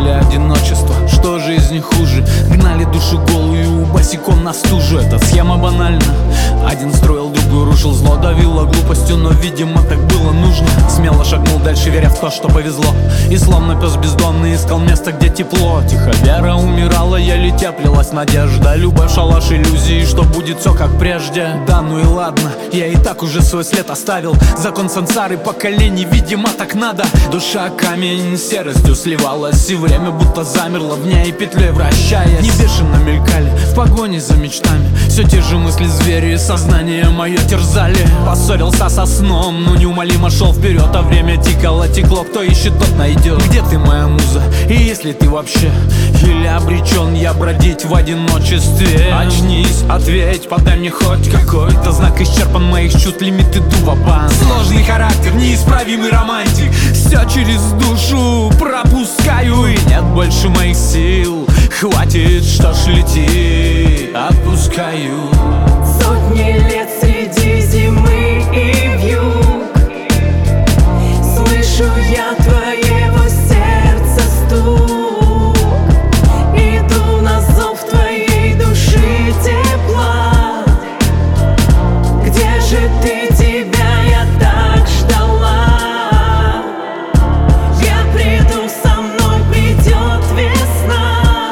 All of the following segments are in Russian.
или одиночество? Что жизни хуже? Гнали душу голую босиком на стужу. Эта схема банальна. Один строил, другой рушил. Зло давило глупостью, но видимо так было нужно. Смело шагнул дальше, веря в то, что повезло. И словно пес бездомный искал место, где тепло. Тихо вера умирала, еле теплилась надежда. Любовь, шалаш, иллюзии, что будет все как прежде. Да ну и ладно, я и так уже свой след оставил. Закон сансары поколений, видимо так надо. Душа камень серостью сливалась, и время будто замерло в ней, петлей вращаясь. Не бешено мелькали в погоне за мечтами все те же мысли звери, сознание мое терзали. Поссорился со сном, но неумолимо шел вперед, а время тикало, текло, кто ищет, тот найдет. Где ты, моя муза, и если ты вообще? Или обречен я бродить в одиночестве? Очнись, ответь, подай мне хоть какой-то знак. Исчерпан моих чувств, лимиты дубоба. Сложный характер, неисправимый романтик. Все через душу пропускаю, и нет больше моих сил. Хватит, что ж, лети, отпускаю. Сотни лет среди зимы и вьюг слышу я твоего сердца стук. Иду на зов твоей души тепла. Где же ты, тебя я так ждала? Я приду, со мной придет весна,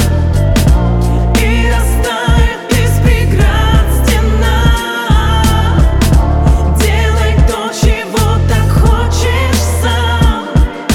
и растает из преград стена. Делай то, чего так хочешь сам.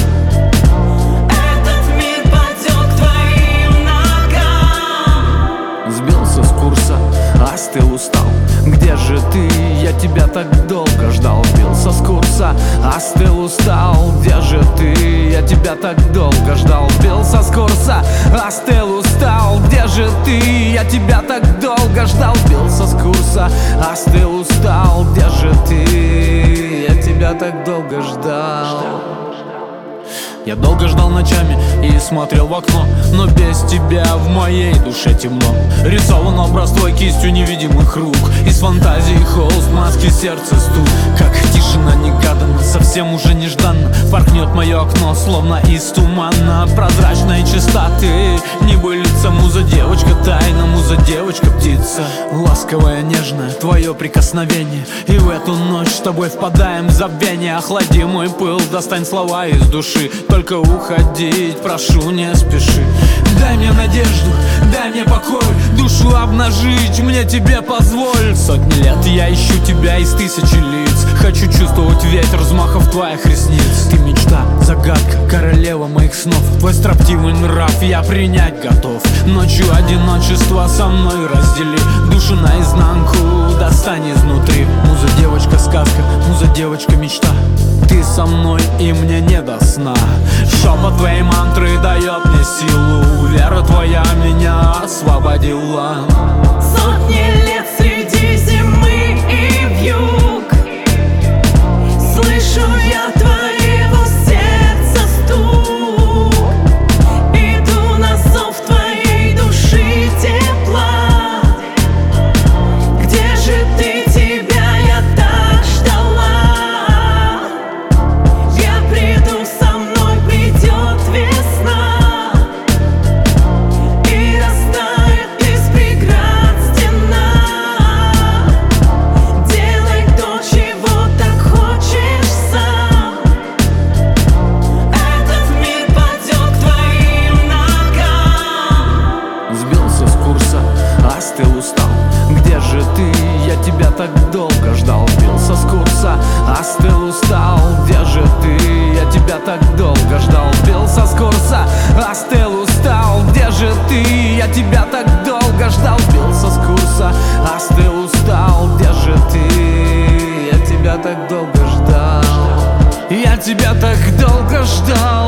Этот мир падет к твоим ногам. Сбился с курса, остыл, устал. Где же ты? Я тебя так долго ждал. Сбился с курса, остыл, устал. Где же ты? Я тебя так долго ждал. Сбился с курса, остыл, устал. Где же ты? Я тебя так долго ждал. Сбился с курса, остыл, устал. Где же ты? Я тебя так долго ждал. Я долго ждал ночами и смотрел в окно, но без тебя в моей душе темно. Рисован образ твой кистью невидимых рук. Из фантазии холст, маски, сердце стук. Как тишина негаданно, совсем уже нежданно порхнет мое окно, словно из тумана. Прозрачной чистоты небылица, муза, девочка тайна, муза, девочка птица. Ласковая, нежная, твое прикосновение, и в эту ночь с тобой впадаем в забвение. Охлади мой пыл, достань слова из души. Только уходить, прошу, не спеши. Дай мне надежду, дай мне покой, душу обнажить мне тебе позволь. Сотни лет я ищу тебя из тысячи лиц. Хочу чувствовать ветер взмахов твоих ресниц. Ты мечта, загадка, королева моих снов. Твой строптивый нрав я принять готов. Ночью одиночество со мной раздели. Душу наизнанку достань изнутри. Муза, девочка, сказка, муза, девочка, мечта. Ты со мной и мне не до сна. Шепот твоей мантры дает мне силу. Вера твоя меня освободила. Сотни лет среди зимы и вьюг слышу я твоего сердца стук. Иду на зов твоей души тепла. Где же ты, тебя я так ждала? Я приду, со мной придет весна, и растает из преград стена. Делай то, чего так хочешь сам. Этот мир падет к твоим ногам. Сбился с курса, остыл, устал. Где же ты? Я тебя так долго ждал. Сбился с курса, остыл, устал. Где же ты? Я тебя так долго ждал. Сбился с курса, остыл, устал. Где же ты? Я тебя так долго ждал. Сбился с курса, остыл, устал. Где же ты? Я тебя так долго ждал. Я тебя так долго ждал.